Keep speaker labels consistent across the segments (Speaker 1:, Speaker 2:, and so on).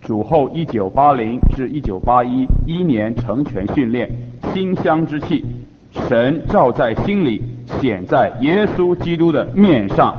Speaker 1: 主后1980至1981年成全训练，馨香之气，神照在心里，显在耶稣基督的面上。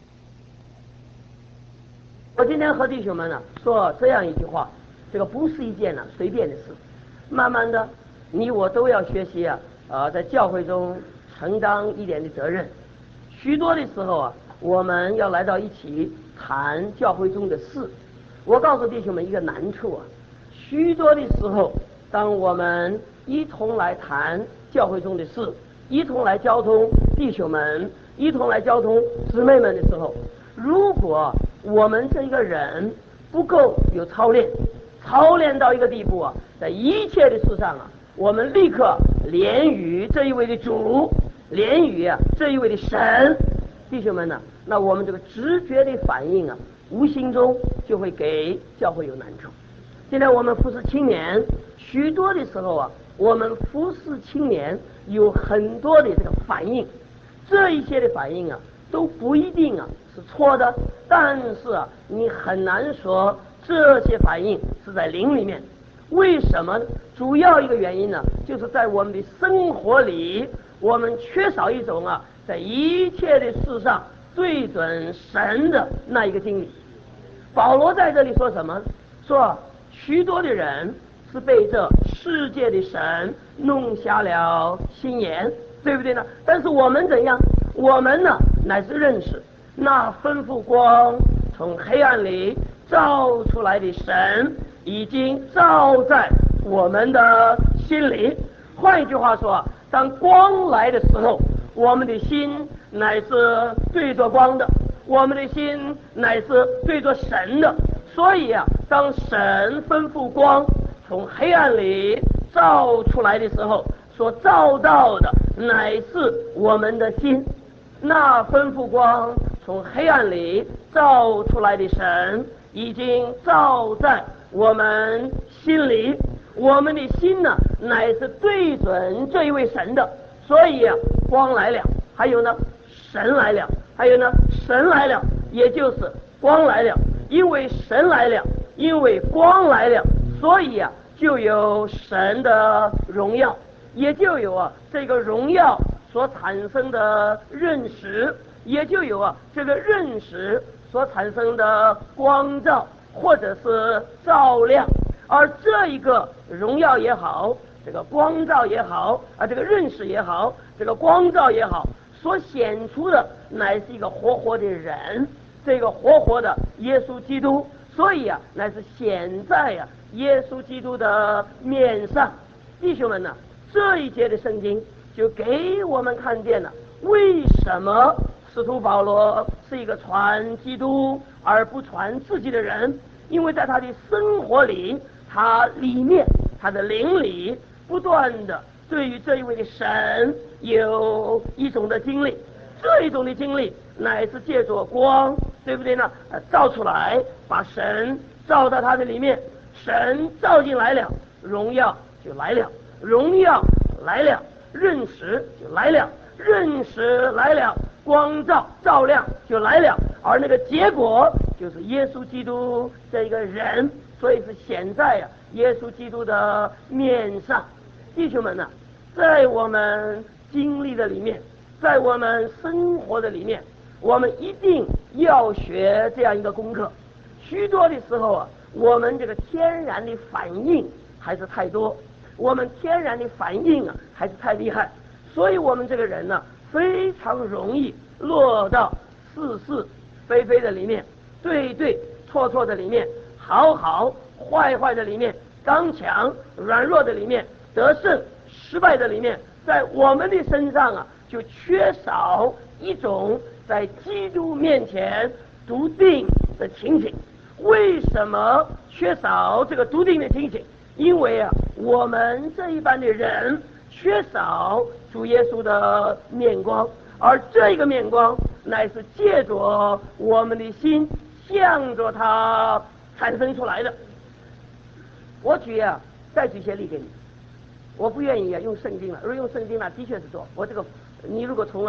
Speaker 2: 我今天和弟兄们说这样一句话，这个不是一件随便的事。慢慢的，你我都要学习在教会中承担一点的责任。许多的时候我们要来到一起谈教会中的事。我告诉弟兄们一个难处许多的时候，当我们一同来谈教会中的事，一同来交通弟兄们，一同来交通姊妹们的时候，如果我们这一个人不够有操练到一个地步在一切的事上我们立刻连于这一位的主，连于这一位的神，弟兄们那我们这个直觉的反应无形中就会给教会有难处。现在我们服侍青年，许多的时候我们服侍青年有很多的这个反应，这一些的反应都不一定是错的，但是你很难说这些反应是在灵里面。为什么？主要一个原因就是在我们的生活里，我们缺少一种在一切的事上对准神的那一个经历。保罗在这里说什么？说许多的人是被这世界的神弄瞎了心眼，对不对呢？但是我们怎样？我们乃是认识那吩咐光从黑暗里照出来的神，已经照在我们的心里。换一句话说，当光来的时候，我们的心乃是对着光的，我们的心乃是对着神的。所以当神吩咐光从黑暗里照出来的时候，所照到的乃是我们的心。那吩咐光从黑暗里照出来的神，已经照在我们心里。我们的心乃是对准这一位神的。所以光来了，还有神来了，还有神来了，也就是光来了。因为神来了，因为光来了，所以就有神的荣耀，也就有这个荣耀所产生的认识，也就有这个认识所产生的光照或者是照亮。而这一个荣耀也好，这个光照也好这个认识也好，这个光照也好，所显出的乃是一个活活的人，这个活活的耶稣基督。所以乃是显在耶稣基督的面上。弟兄们这一节的圣经就给我们看见了为什么使徒保罗是一个传基督而不传自己的人。因为在他的生活里，他里面，他的灵里不断的对于这一位的神有一种的经历，这一种的经历乃是借着光，对不对呢？照出来，把神照到他的里面，神照进来了，荣耀就来了，荣耀来了，认识就来了，认识来了，光照照亮就来了。而那个结果就是耶稣基督这一个人，所以是显在耶稣基督的面上。弟兄们在我们经历的里面，在我们生活的里面，我们一定要学这样一个功课。许多的时候我们这个天然的反应还是太多，我们天然的反应还是太厉害，所以我们这个人非常容易落到是是非非的里面，对对错错的里面，好好坏坏的里面，刚强软弱的里面，得胜失败的里面，在我们的身上就缺少一种在基督面前笃定的情形。为什么缺少这个笃定的情形？因为我们这一般的人缺少主耶稣的面光，而这个面光乃是借着我们的心向着它产生出来的。我再举些例给你。我不愿意用圣经了，如果用圣经的确是说，我这个你如果从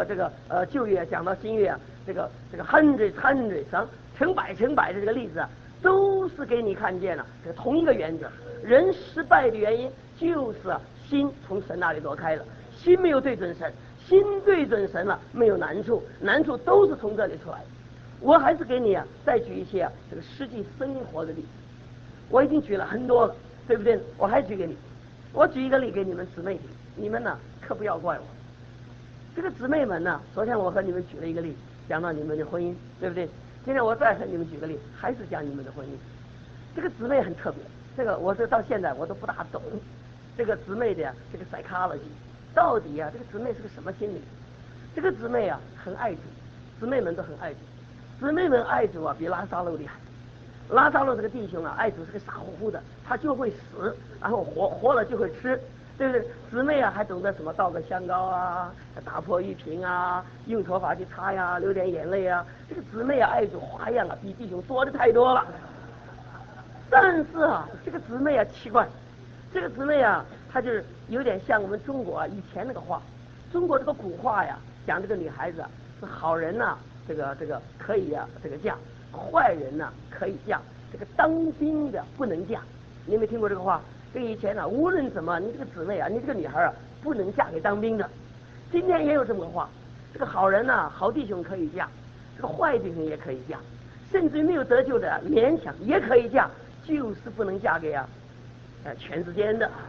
Speaker 2: 旧约讲到新约这个hundred 成百的这个例子都是给你看见了这同一个原则。人失败的原因就是心从神那里躲开了，心没有对准神，心对准神了没有难处，难处都是从这里出来的。我还是给你再举一些这个实际生活的例子，我已经举了很多了，对不对？我还举给你，我举一个例给你们姊妹听，你们呢可不要怪我。这个姊妹们呢，昨天我和你们举了一个例，讲到你们的婚姻，对不对？今天我再和你们举个例，还是讲你们的婚姻。这个姊妹很特别，这个我到现在我都不大懂这个姊妹的这个 psychology， 到底这个姊妹是个什么心理？这个姊妹很爱主，姊妹们都很爱主，姊妹们爱主比拉撒路厉害。拉撒路这个弟兄爱主是个傻乎乎的，他就会死，然后活了就会吃，对不对？姊妹还懂得什么倒个香膏打破玉瓶用头发去擦流点眼泪这个姊妹爱主花样比弟兄多的太多了。但是这个姊妹奇怪，这个姊妹她就是有点像我们中国以前那个话，中国这个古话讲这个女孩子是好人这个可以这个嫁，坏人可以嫁，这个当兵的不能嫁。你有没有听过这个话？这个以前无论怎么，你这个姊妹你这个女孩不能嫁给当兵的。今天也有这么个话，这个好人好弟兄可以嫁，这个坏弟兄也可以嫁，甚至于没有得救的勉强也可以嫁，就是不能嫁给全世界的。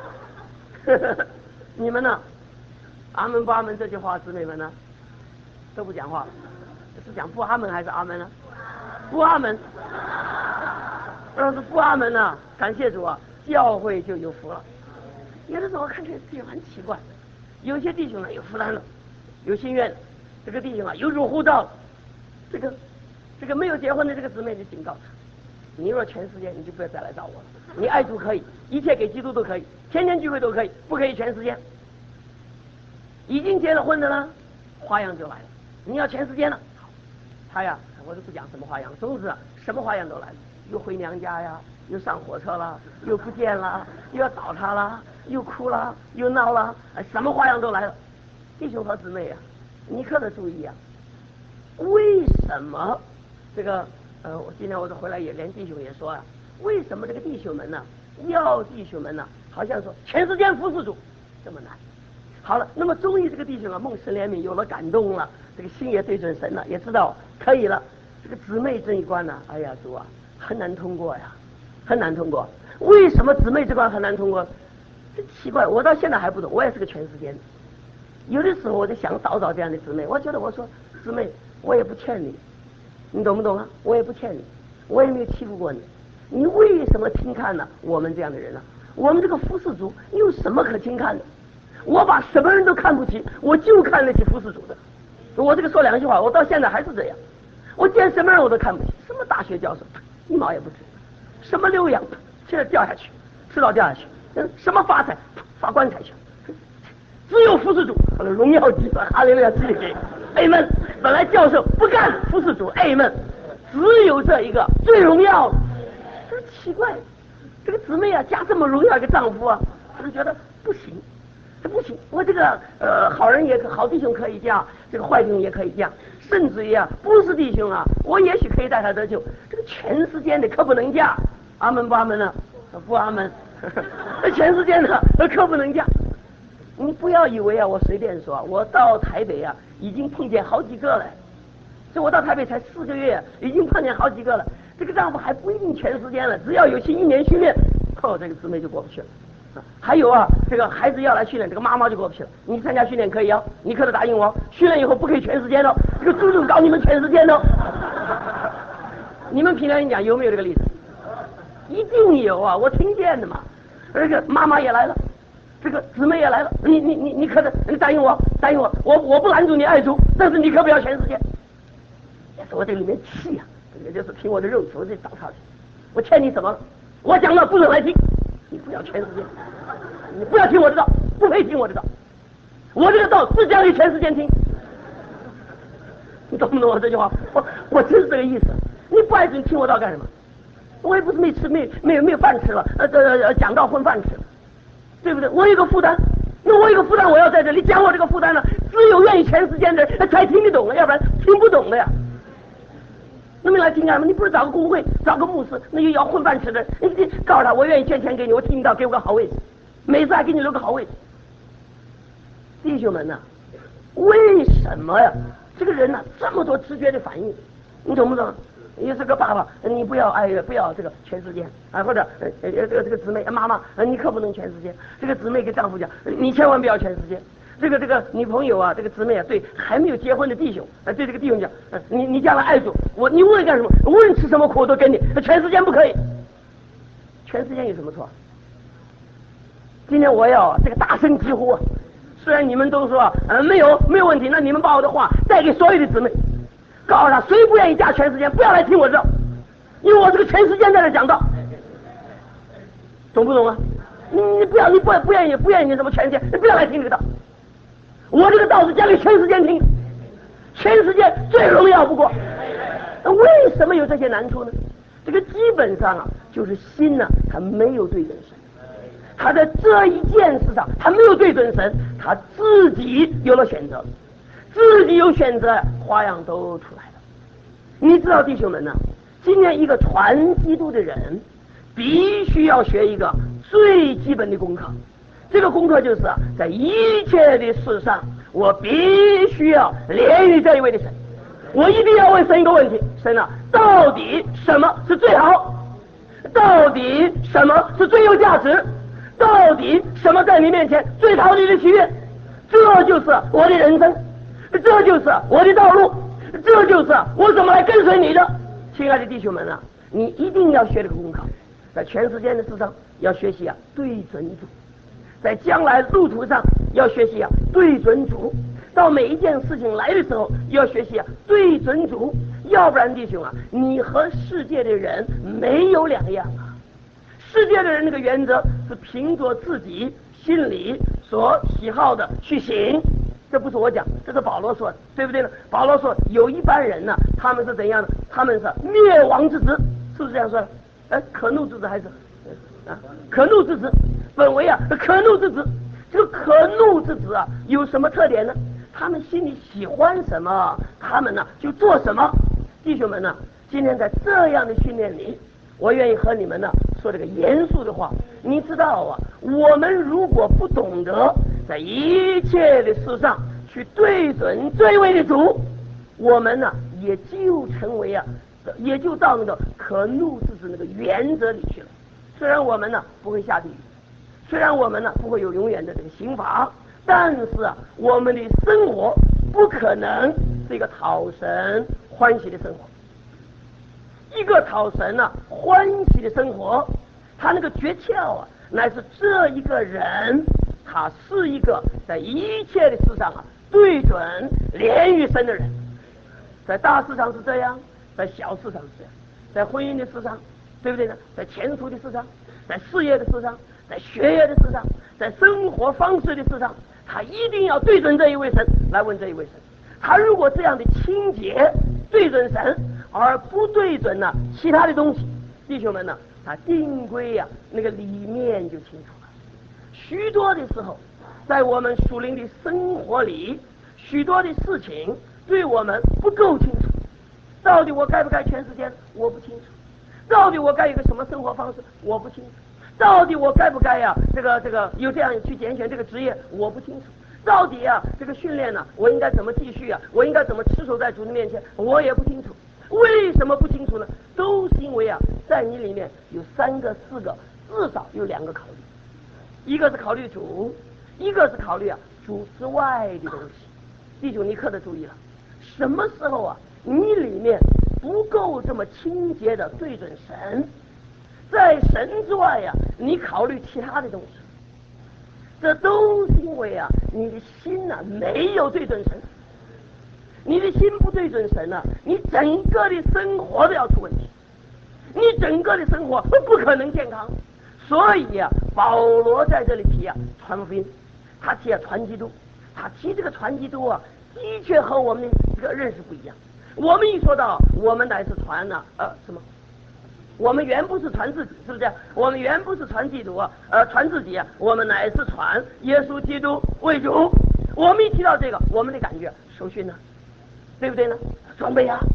Speaker 2: 你们呢？阿门不阿门这句话，姊妹们呢都不讲话，是讲不阿门还是阿门呢？不阿门。要是不阿门感谢主教会就有福了。有的时候看这弟兄很奇怪，有些弟兄有负担了，有心愿，这个弟兄有入护照，这个没有结婚的这个姊妹就警告他，你若全世界你就不要再来找我了。你爱主可以，一切给基督都可以，天天聚会都可以，不可以全世界。已经结了婚的呢，花样就来了。你要全世界呢，好，他我就不讲什么花样，总之什么花样都来了，又回娘家又上火车了，又不见了，又要找他了，又哭了，又闹了，什么花样都来了。弟兄和姊妹你可得注意为什么这个我今天我回来也连弟兄也说为什么这个弟兄们要弟兄们好像说全世界服侍主这么难。好了，那么终于这个弟兄梦神怜悯有了感动了，这个心也对准神了，也知道可以了。这个姊妹这一关哎呀主很难通过很难通过。为什么姊妹这关很难通过？真奇怪，我到现在还不懂。我也是个全世界的，有的时候我就想找这样的姊妹，我觉得我说姊妹我也不欠你，你懂不懂我也不欠你，我也没有欺负过你，你为什么轻看我们这样的人我们这个服侍主有什么可轻看的？我把什么人都看不起，我就看得起服侍主的。我这个说两句话，我到现在还是这样。我见什么人我都看不起，什么大学教授一毛也不值，什么留洋现在掉下去，迟早掉下去，什么发财发棺材去，只有服侍主，荣耀基督，哈利路亚，赐给阿们。本来教授不干服侍主，阿们，只有这一个最荣耀的。这奇怪，这个姊妹嫁这么荣耀一个丈夫她就觉得不行。这不行，我这个好人好弟兄可以嫁，这个坏弟兄也可以嫁，甚至于不是弟兄我也许可以带他得救，这个全世界的可不能嫁。阿门不阿门不阿门。全世界的可不能嫁。你不要以为我随便说，我到台北已经碰见好几个了。就我到台北才4个月，已经碰见好几个了。这个丈夫还不一定全时间了，只要有心1年训练，这个姊妹就过不去了。还有这个孩子要来训练，这个妈妈就过不去了。你参加训练可以你可得答应我，训练以后不可以全时间的，这个主搞你们全时间的。你们平常讲有没有这个例子？一定有我听见的嘛。这个妈妈也来了，这个姊妹也来了，你可得，你答应我，我不拦住你爱主，但是你可不要全时间。也是我这里面气这个就是凭我的肉体我就找他去。我欠你什么了？我讲了不准来听。你不要全世界，你不要听我的道，不配听我的道，我这个道只讲给全世界听。你懂不懂我这句话？我真是这个意思。你不爱听我道干什么？我也不是没有饭吃了，讲道混饭吃了，对不对？我有个负担，那我有个负担，我要在这里讲我这个负担呢，只有愿意全世界的人才听得懂了，要不然听不懂的呀。 那么来听干什么？你不是找个工会，找个牧师，那就要混饭吃的，你告诉他我愿意捐钱给你，我听你到给我个好位置，每次还给你留个好位置。弟兄们呐，为什么呀？这个人呢，这么多直觉的反应，你懂不懂？你是个爸爸，你不要不要这个全世界啊，或者这个姊妹妈妈，你可不能全世界。这个姊妹给丈夫讲，你千万不要全世界。这个女朋友啊，这个姊妹啊，对还没有结婚的弟兄对这个弟兄讲，你将来爱主，你无论干什么，无论吃什么苦我都跟你，全世界不可以。全世界有什么错？今天我要这个大声疾呼啊！虽然你们都说没有问题，那你们把我的话带给所有的姊妹。告诉他，谁不愿意嫁全世界，不要来听我这，因为我这个全世界在这讲道，懂不懂啊？你不愿意那什么全世界，你不要来听这个道。我这个道是讲给全世界听，全世界最荣耀不过。为什么有这些难处呢？这个基本上啊，就是心呢，他没有对准神，他在这一件事上他没有对准神，他自己有了选择。自己有选择，花样都出来了。你知道弟兄们呢，今天一个传基督的人必须要学一个最基本的功课，这个功课就是在一切的事上我必须要连于这一位的神，我一定要问神一个问题，神啊，到底什么是最好？到底什么是最有价值？到底什么在你面前最讨你的喜悦？这就是我的人生，这就是我的道路，这就是我怎么来跟随你的。亲爱的弟兄们啊，你一定要学这个功课，在全世界的事上要学习对准主，在将来路途上要学习对准主，到每一件事情来的时候要学习对准主，要不然弟兄你和世界的人没有两样啊。世界的人那个原则是凭着自己心里所喜好的去行，这不是我讲，这是保罗说的，对不对呢？保罗说有一般人呢，他们是怎样的？他们是灭亡之子，是不是这样说的？可怒之子还是可怒之子？本为可怒之子。这个可怒之子有什么特点呢？他们心里喜欢什么，他们呢就做什么。弟兄们呢，今天在这样的训练里，我愿意和你们呢说这个严肃的话。你知道我们如果不懂得在一切的事上去对准这位的主，我们呢也就成为也就到那个可怒之子那个原则里去了。虽然我们呢不会下地狱，虽然我们呢不会有永远的这个刑罚，但是我们的生活不可能是一个讨神欢喜的生活。一个讨神欢喜的生活，他那个诀窍乃是这一个人，他是一个在一切的事上对准连于神的人。在大事上是这样，在小事上是这样，在婚姻的事上，对不对呢？在前途的事上，在事业的事上，在学业的事上，在生活方式的事上，他一定要对准这一位神来问这一位神。他如果这样的清洁对准神，而不对准其他的东西，弟兄们呢，他定规那个里面就清楚了。许多的时候，在我们属灵的生活里，许多的事情对我们不够清楚。到底我该不该全世界？我不清楚。到底我该有个什么生活方式？我不清楚。到底我该不该这个有这样去拣选这个职业？我不清楚。到底这个训练我应该怎么继续我应该怎么持守在主的面前？我也不清楚。为什么不清楚呢？都是因为在你里面有3个4个，至少有2个考虑，一个是考虑主，一个是考虑主之外的东西。弟兄，你可得注意了，什么时候你里面不够这么清洁的对准神，在神之外你考虑其他的东西，这都是因为你的心没有对准神。你的心不对准神你整个的生活都要出问题，你整个的生活不可能健康。所以保罗在这里提传福音，他提传基督，他提这个传基督的确和我们的这个认识不一样。我们一说到我们乃是传什么？我们原不是传自己，是不是？我们原不是传基督传自己我们乃是传耶稣基督为主。我们一提到这个，我们的感觉受训对不对呢？装备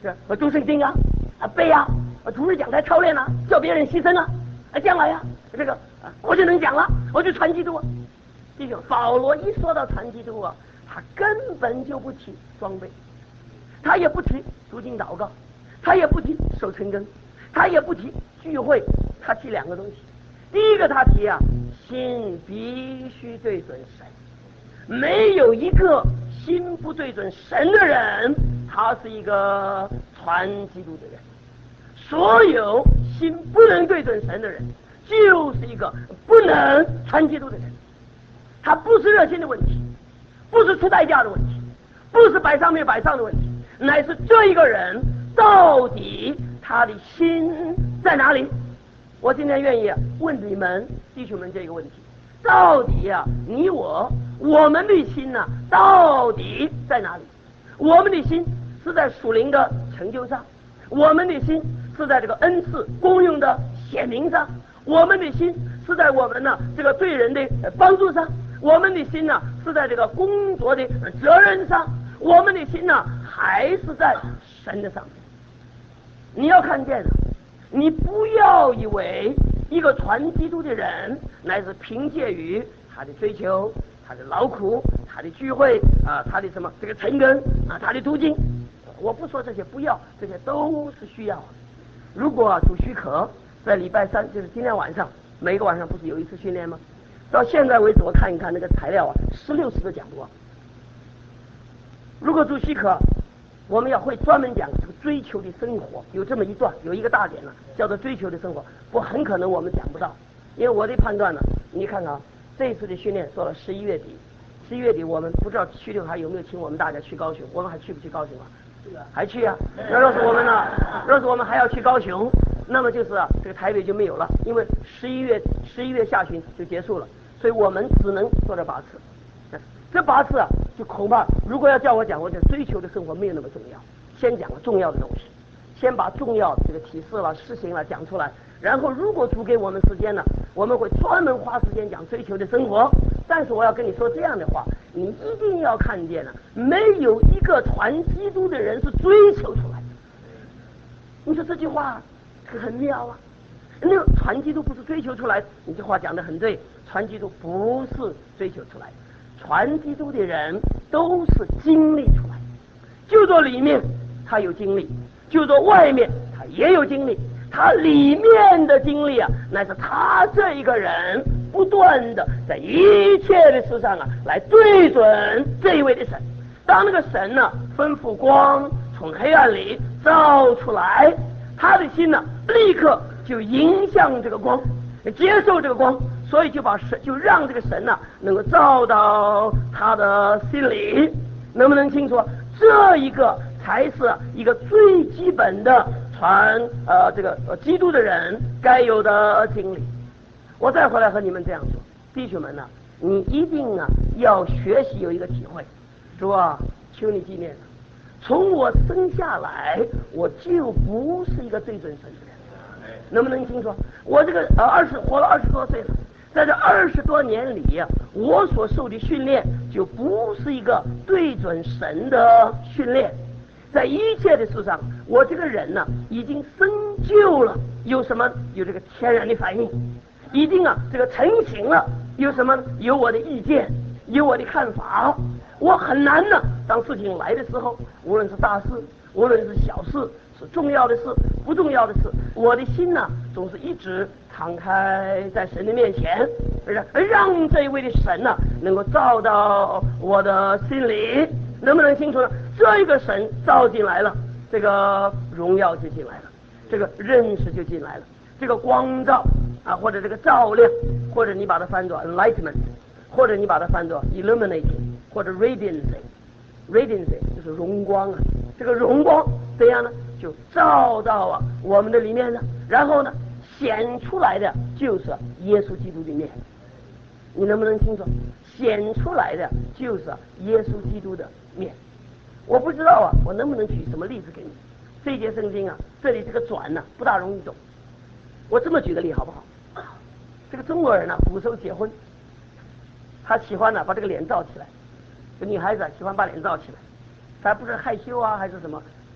Speaker 2: 我读圣经啊，背啊，主日讲台操练啊，叫别人牺牲啊，将来呀，我就能讲了，我就传基督啊。弟兄，保罗一说到传基督啊，他根本就不提装备，他也不提读经祷告，他也不提守成根，他也不提聚会，他提两个东西。第一个他提啊，心必须对准神，没有一个心不对准神的人，他是一个传基督的人。所有心不能对准神的人，就是一个不能传基督的人。他不是热心的问题，不是出代价的问题，不是摆上没摆上的问题，乃是这一个人到底他的心在哪里。我今天愿意问你们弟兄们这个问题，到底你我们的心到底在哪里？我们的心是在属灵的成就上，我们的心是在这个恩赐功用的显明上，我们的心是在我们对人的帮助上，我们的心是在这个工作的责任上，我们的心还是在神的上面。你要看见你不要以为一个传基督的人乃是凭借于他的追求，他的劳苦，他的聚会他的成根他的读经。我不说这些不要，这些都是需要。如果主许可，在礼拜三，就是今天晚上，每个晚上不是有一次训练吗？到现在为止，我看一看那个材料16次的讲座。如果主许可，我们会专门讲这个追求的生活，有这么一段，有一个大点叫做追求的生活。很可能我们讲不到，因为我的判断你看看这一次的训练说了11月底我们不知道徐六还有没有请我们大家去高雄，我们还去不去高雄还去那若是我们还要去高雄，那么就是这个台北就没有了，因为11月下旬就结束了，所以我们只能做这8次。这8次就恐怕如果要叫我讲，我就追求的生活没有那么重要，先讲了重要的东西，先把重要的这个启示了实行了讲出来，然后如果主给我们时间我们会专门花时间讲追求的生活。但是我要跟你说这样的话，你一定要看见没有一个传基督的人是追求出来的。你说这句话很妙那个传基督不是追求出来，你这话讲得很对，传基督不是追求出来的，传基督的人都是经历出来的。就说里面他有经历，就说外面他也有经历，他里面的经历乃是他这一个人不断的在一切的事上来对准这一位的神。当那个神吩咐光从黑暗里照出来，他的心立刻就迎向这个光，接受这个光，所以就让这个神能够照到他的心里。能不能清楚？这一个才是一个最基本的传基督的人该有的经历。我再回来和你们这样说，弟兄们你一定要学习有一个体会。主求你纪念从我生下来我就不是一个对准神的人。能不能清楚？我这个活了20多岁了，在这20多年里我所受的训练就不是一个对准神的训练。在一切的事上，我这个人已经生就了有这个天然的反应，一定这个成型了，有我的意见，有我的看法。我很难当事情来的时候，无论是大事，无论是小事，是重要的事，不重要的事，我的心总是一直敞开在神的面前，让这一位的神能够照到我的心里。能不能清楚呢？这一个神照进来了，这个荣耀就进来了，这个认识就进来了，这个光照或者这个照亮，或者你把它翻作 enlightenment， 或者你把它翻作 illuminating， 或者 radiancy 就是荣光这个荣光怎样呢？就照到我们的里面然后显出来的就是耶稣基督的面。你能不能清楚？显出来的就是耶稣基督的面。我不知道我能不能举什么例子给你。这节圣经这里这个转不大容易懂。我这么举个例好不好？这个中国人古时候结婚，他喜欢把这个脸罩起来，这女孩子喜欢把脸罩起来，她不是害羞还是什么，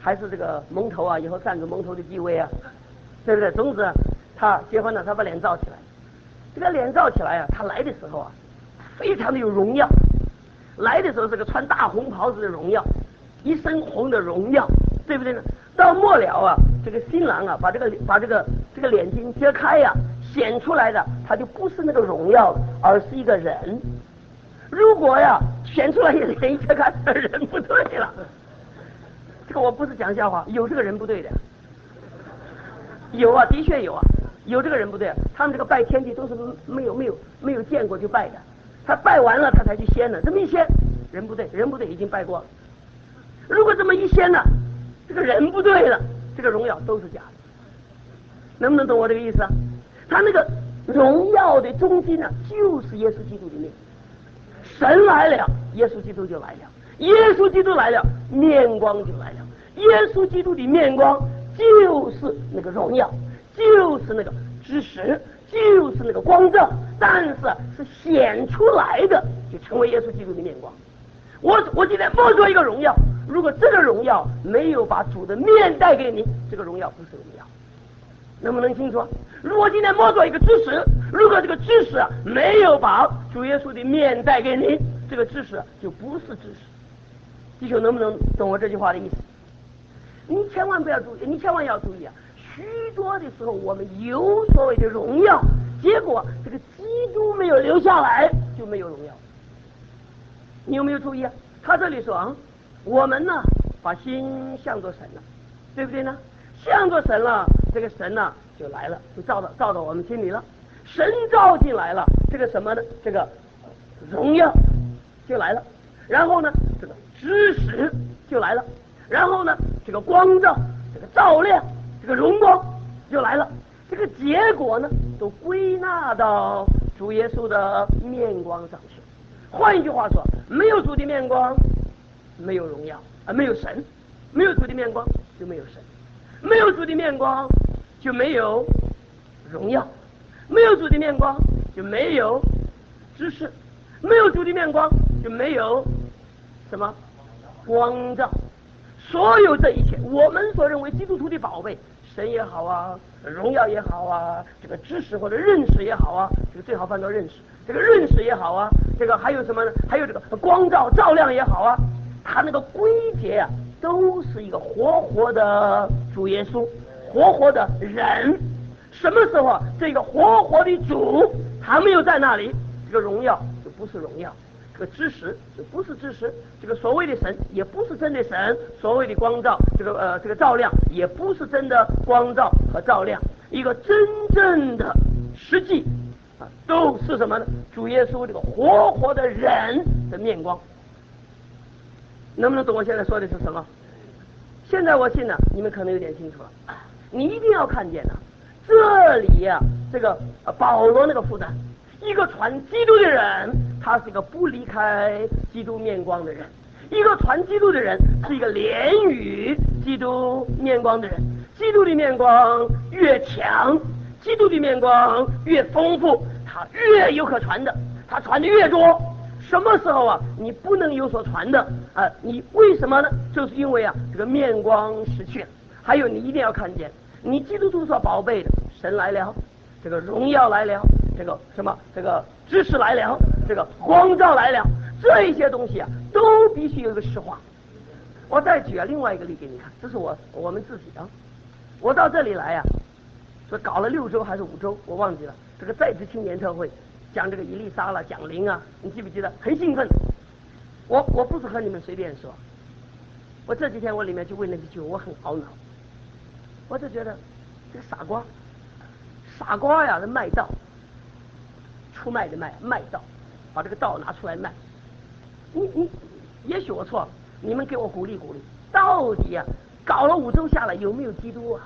Speaker 2: 还是这个蒙头啊，以后占住蒙头的地位啊，对不对？总之他结婚了，他把脸罩起来，这个脸罩起来啊，他来的时候啊，非常的有荣耀。来的时候是个穿大红袍子的荣耀，一身红的荣耀，对不对呢？到末了啊，这个新郎啊，把这个脸巾揭开呀，显出来的他就不是那个荣耀了，而是一个人。如果呀显出来也脸一揭开，人不对了。这个我不是讲笑话，有这个人不对的，有啊，的确有啊，有这个人不对。他们这个拜天地都是没有见过就拜的。他拜完了，他才去掀呢。这么一掀，人不对，人不对，已经拜过了。如果这么一掀呢，这个人不对了，这个荣耀都是假的。能不能懂我这个意思啊？他那个荣耀的中心呢，就是耶稣基督的面。神来了，耶稣基督就来了；耶稣基督来了，面光就来了。耶稣基督的面光就是那个荣耀，就是那个知识，就是那个光照。但是显出来的就成为耶稣基督的面光。我今天摸着一个荣耀，如果这个荣耀没有把主的面带给你，这个荣耀不是荣耀。能不能清楚？如果今天摸着一个知识，如果这个知识没有把主耶稣的面带给你，这个知识就不是知识。弟兄能不能懂我这句话的意思？你千万不要注意，你千万要注意啊！许多的时候我们有所谓的荣耀，结果这个基督没有留下来，就没有荣耀。你有没有注意啊？他这里说啊，我们呢把心向作神了，对不对呢？向作神了，这个神呢就来了，就照到我们心里了。神照进来了，这个什么呢？这个荣耀就来了。然后呢，这个知识就来了。然后呢，这个光照，这个照亮，这个荣光就来了。这个结果呢，都归纳到主耶稣的面光上去。换一句话说，没有主的面光，没有荣耀啊，没有神；没有主的面光，就没有神；没有主的面光，就没有荣耀；没有主的面光，就没有知识；没有主的面光，就没有什么光照。所有这一切，我们所认为基督徒的宝贝，神也好啊，荣耀也好啊，这个知识或者认识也好啊，这个最好翻到认识，这个认识也好啊，这个还有什么呢？还有这个光照照亮也好啊，它那个归结啊，都是一个活活的主耶稣，活活的人。什么时候啊，这个活活的主他没有在那里，这个荣耀就不是荣耀。这个知识就不是知识，这个所谓的神也不是真的神，所谓的光照，这个照亮也不是真的光照和照亮。一个真正的实际啊，都是什么呢？主耶稣这个活活的人的面光。能不能懂我现在说的是什么？现在我信呢，你们可能有点清楚了。你一定要看见这里呀，这个保罗那个负担，一个传基督的人，他是一个不离开基督面光的人；一个传基督的人，是一个连于基督面光的人。基督的面光越强，基督的面光越丰富，他越有可传的，他传的越多。什么时候啊，你不能有所传的啊？你为什么呢？就是因为啊，这个面光失去了。还有，你一定要看见，你基督徒所宝贝的神来了，这个荣耀来了，这个什么，这个知识来了，这个光照来了，这一些东西啊，都必须有一个实化。我再举另外一个例给你看，这是我们自己啊。我到这里来啊，说搞了6周还是5周，我忘记了。这个在职青年特会讲这个以利沙了，讲灵啊，你记不记得？很兴奋。我不是和你们随便说，我这几天我里面就为那几句我很懊恼，我就觉得这个傻瓜呀，这卖道，出卖的卖道，把这个道拿出来卖。你也许我错了，你们给我鼓励鼓励，到底啊搞了5周下来有没有基督啊？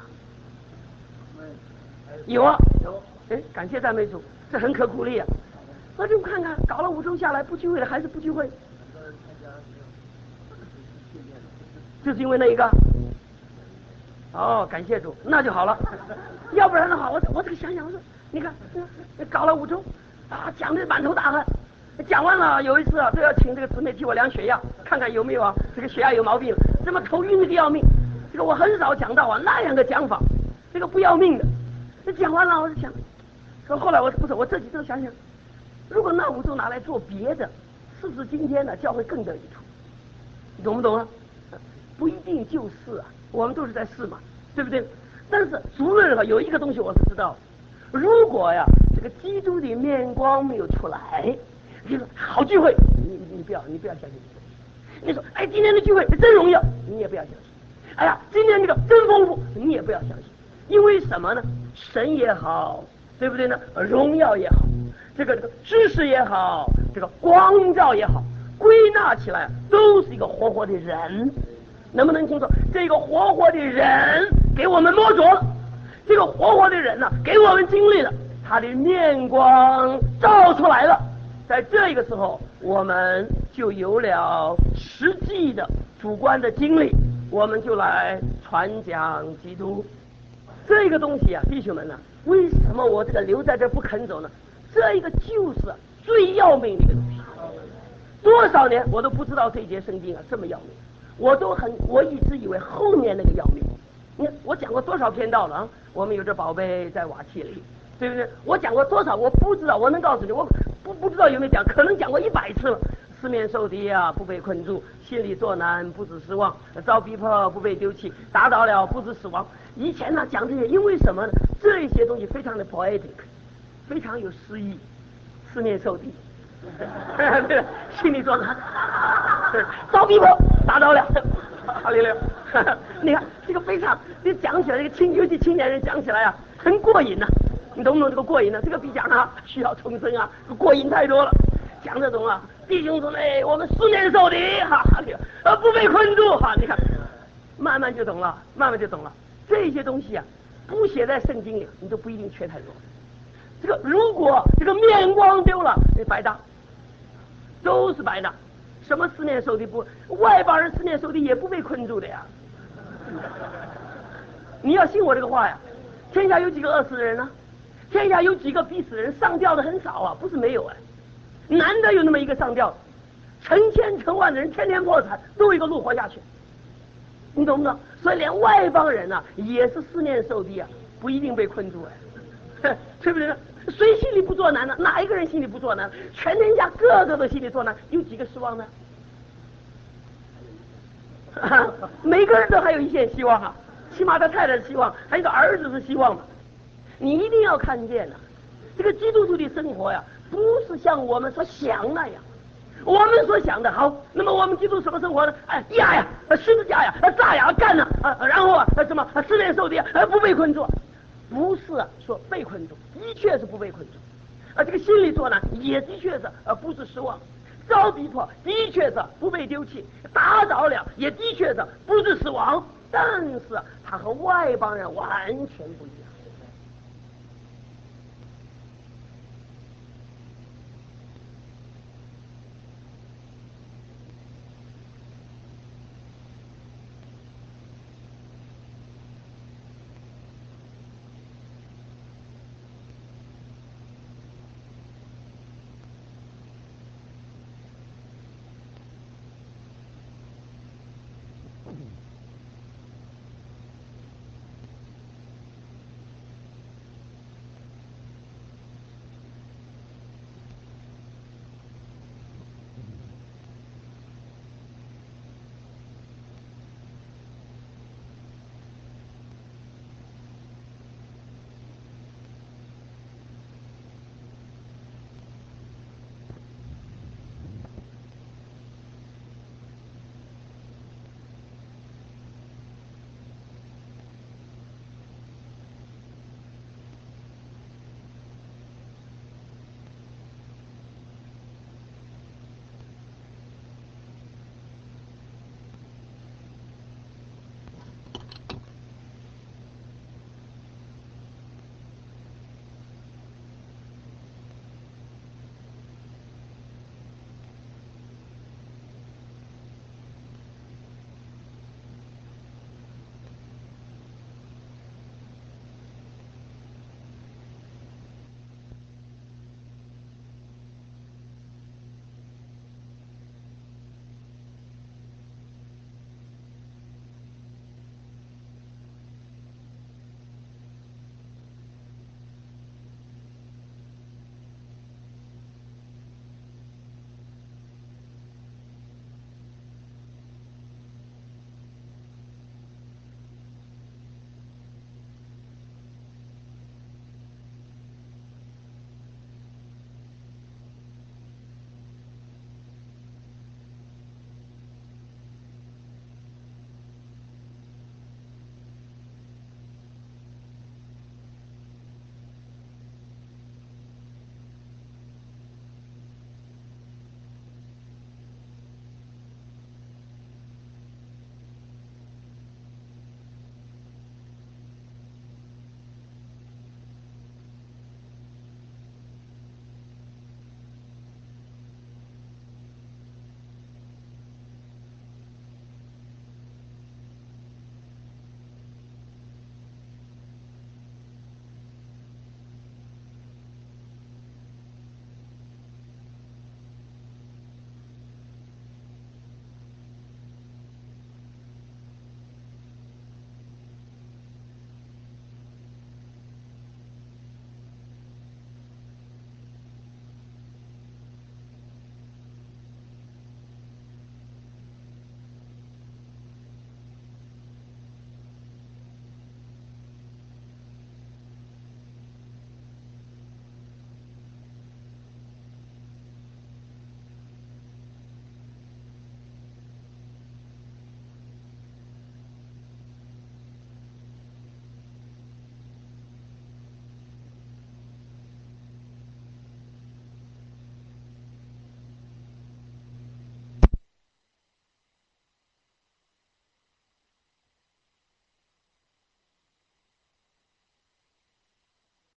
Speaker 2: 有啊，有。哎，感谢赞美主，这很可鼓励啊。那就看看搞了5周下来不聚会了还是不聚会？就是因为那一个。哦，感谢主，那就好了。要不然的话，我这个想想，我说你看搞了5周啊，讲的满头大汗。讲完了，有一次啊，都要请这个姊妹替我量血压，看看有没有啊，这个血压有毛病了，这么头晕的个要命。 这个我很少讲到那样的讲法，这个不要命的。那讲完了，我就想，说后来我这几周想想，如果那5周拿来做别的，是不是今天呢教会更得益处？你懂不懂啊？不一定就是啊，我们都是在试嘛，对不对？但是无论如何，有一个东西我是知道，如果呀这个基督的面光没有出来，就是好聚会，你不要相信。你说哎今天的聚会真荣耀，你也不要相信。哎呀今天这个真丰富，你也不要相信。因为什么呢？神也好，对不对呢？荣耀也好，这个知识也好，这个光照也好，归纳起来都是一个活活的人。能不能清楚？这个活活的人给我们摸着了，这个活活的人呢，给我们经历了，他的面光照出来了。在这个时候，我们就有了实际的主观的经历，我们就来传讲基督。这个东西啊，弟兄们呢，为什么我这个留在这不肯走呢？这一个就是最要命的一个东西。多少年我都不知道这一节圣经啊这么要命。我一直以为后面那个要命。你看我讲过多少篇道了啊？我们有这宝贝在瓦器里，对不对？我讲过多少？我不知道，我能告诉你，我不知道有没有讲，可能讲过100次了。四面受敌啊，不被困住；心里作难，不致失望；遭逼迫，不被丢弃；打倒了，不致死亡。以前呢讲这些，因为什么呢？这些东西非常的 poetic， 非常有诗意。四面受敌。对，心里作难，遭逼迫，打倒了，哈利路亚。你看这个非常，你讲起来，这个尤其青年人讲起来啊，很过瘾呐、你懂不懂这个过瘾呢？这个比讲啊需要重生啊，过瘾太多了。讲这种啊，弟兄姊妹，我们四面受敌，哈利路亚，不被困住，哈，你看，慢慢就懂了，慢慢就懂了。这些东西啊，不写在圣经里，你都不一定缺太多。这个如果这个面光丢了，你白搭。都是白的，什么四面受敌不？外邦人四面受敌也不被困住的呀。你要信我这个话呀，天下有几个饿死的人呢？天下有几个逼死人？上吊的很少啊，不是没有哎，难得有那么一个上吊，成千成万的人天天破产，都有一个路活下去，你懂不懂？所以连外邦人啊也是四面受敌啊，不一定被困住哎，对不对？谁心里不作难呢？哪一个人心里不作难？全天下个个都心里作难，有几个失望呢？每个人都还有一线希望啊，起码他太太是希望，还有一个儿子是希望嘛。你一定要看见呢、这个基督徒的生活呀，不是像我们所想那样。我们所想的好，那么我们基督什么生活呢？哎压呀，十字架呀，炸呀，干呐，然后什么四面受敌，不被困住。不是说被困住，的确是不被困住，这个心理作难也的确是不是失望，遭逼迫的确是不被丢弃，打倒了也的确是不是死亡，但是他和外邦人完全不一样。